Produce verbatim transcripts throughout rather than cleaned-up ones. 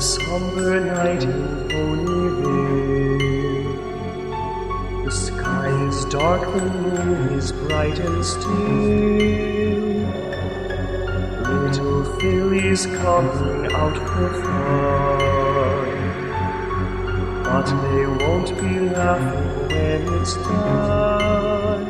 somber night in Ponyville. The sky is dark, the moon is bright and still. Little fillies coming out for fun, but they won't be laughing when it's done.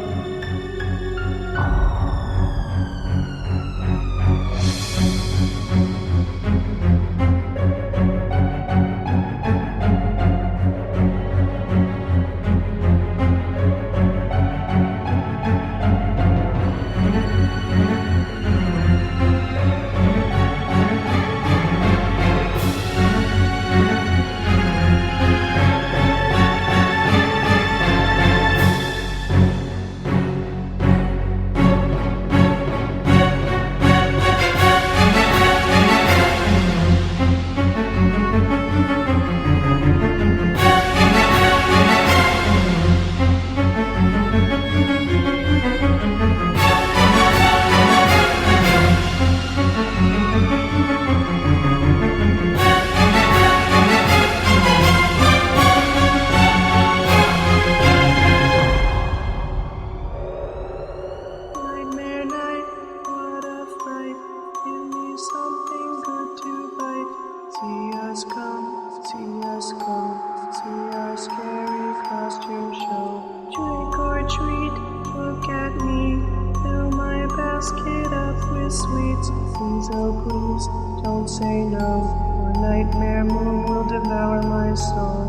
Nightmare night, what a fright. Give me something good to bite. See us come, see us go, see our scary costume show. Trick or treat, look at me. Fill my basket up with sweets. Please, oh please, don't say no, or Nightmare Moon will devour my soul.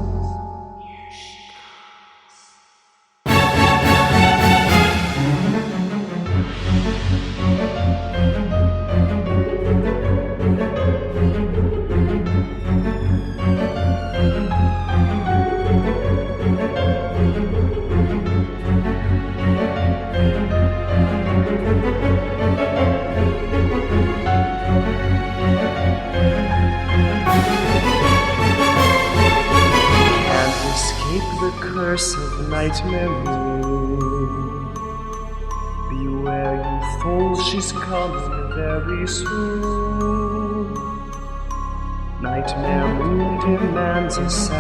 The curse of Nightmare Moon. Beware, you fools, she's coming very soon. Nightmare Moon demands a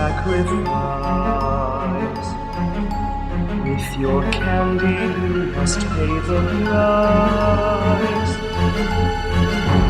sacrifice. With your candy, you must pay the price.